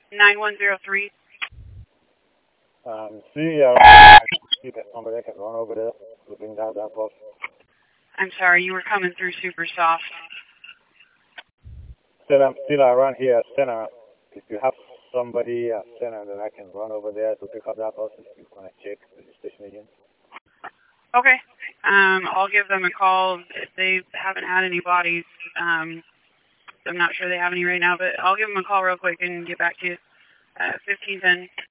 9103. See, see that somebody can run over there, looking down that bus. I'm sorry, you were coming through super soft. Said I'm still around here at center. If you have somebody at center that I can run over there to pick up that bus, if you want to check the station again. Okay. I'll give them a call. They haven't had any bodies. I'm not sure they have any right now, but I'll give them a call real quick and get back to you. 1510.